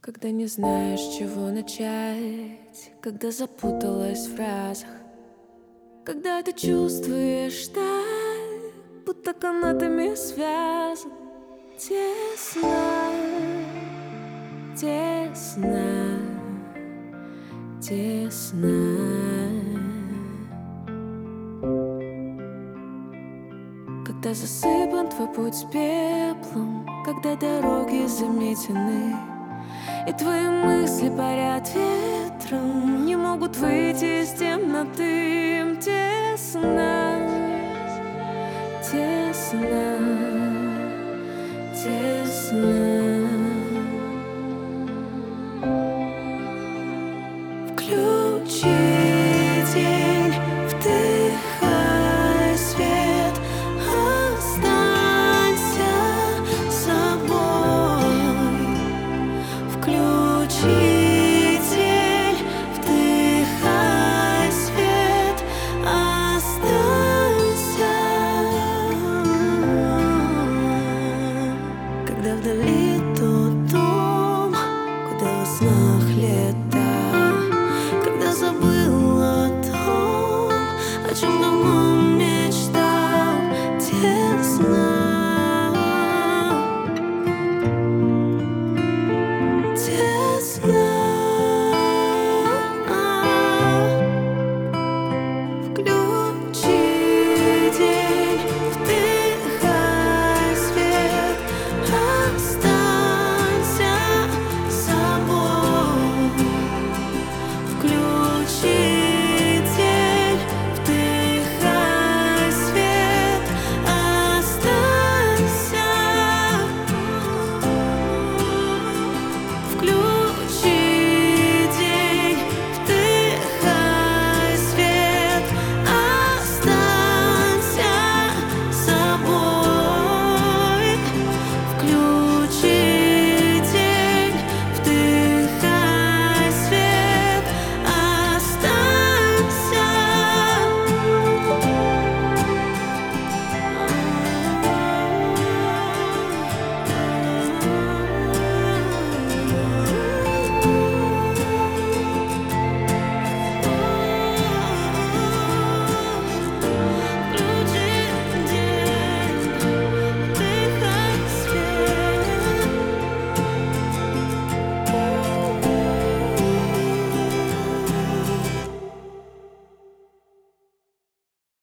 Когда не знаешь, с чего начать, когда запуталась в фразах, когда ты чувствуешь так, будто канатами связан. Тесно, тесно, тесно. Когда засыпан твой путь пеплом, когда дороги заметены, и твои мысли парят ветром, не могут выйти из темноты. Им тесно, тесно, тесно. Включи день, вдыхай свет, останься собой. Включи день, вдыхай свет, останься. Когда вдали тот дом, куда во снах лет